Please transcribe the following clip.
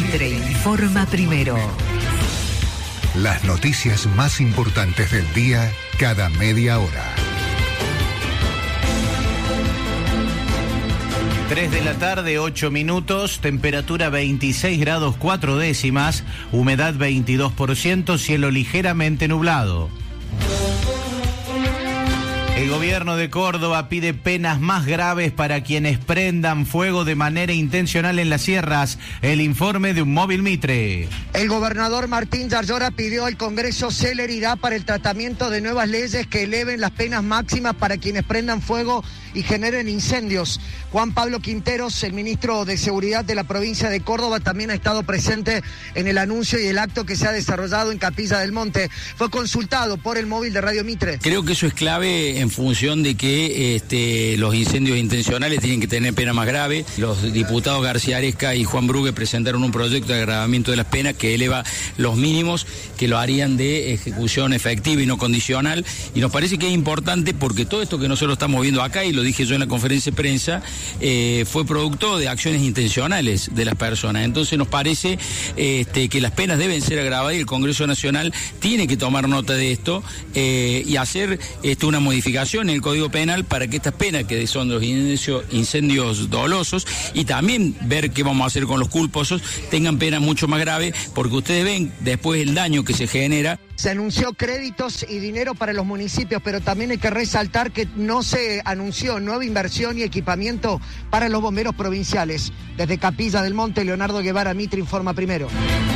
Mitre informa primero. Las noticias más importantes del día cada media hora. 3 de la tarde, 8 minutos, temperatura 26 grados 4 décimas, humedad 22%, cielo ligeramente nublado. El gobierno de Córdoba pide penas más graves para quienes prendan fuego de manera intencional en las sierras. El informe de un móvil Mitre. El gobernador Martín Yarlora pidió al Congreso celeridad para el tratamiento de nuevas leyes que eleven las penas máximas para quienes prendan fuego y generen incendios. Juan Pablo Quinteros, el ministro de Seguridad de la provincia de Córdoba, también ha estado presente en el anuncio y el acto que se ha desarrollado en Capilla del Monte. Fue consultado por el móvil de Radio Mitre. Creo que eso es clave en función de que los incendios intencionales tienen que tener pena más grave. Los diputados García Aresca y Juan Brugue presentaron un proyecto de agravamiento de las penas que eleva los mínimos, que lo harían de ejecución efectiva y no condicional. Y nos parece que es importante porque todo esto que nosotros estamos viendo acá, y lo dije yo en la conferencia de prensa, fue producto de acciones intencionales de las personas. Entonces nos parece que las penas deben ser agravadas y el Congreso Nacional tiene que tomar nota de esto y hacer una modificación en el Código Penal para que estas penas, que son los incendios dolosos, y también ver qué vamos a hacer con los culposos, tengan penas mucho más graves, porque ustedes ven después el daño que se genera. Se anunció créditos y dinero para los municipios, pero también hay que resaltar que no se anunció nueva inversión y equipamiento para los bomberos provinciales. Desde Capilla del Monte, Leonardo Guevara, Mitre informa primero.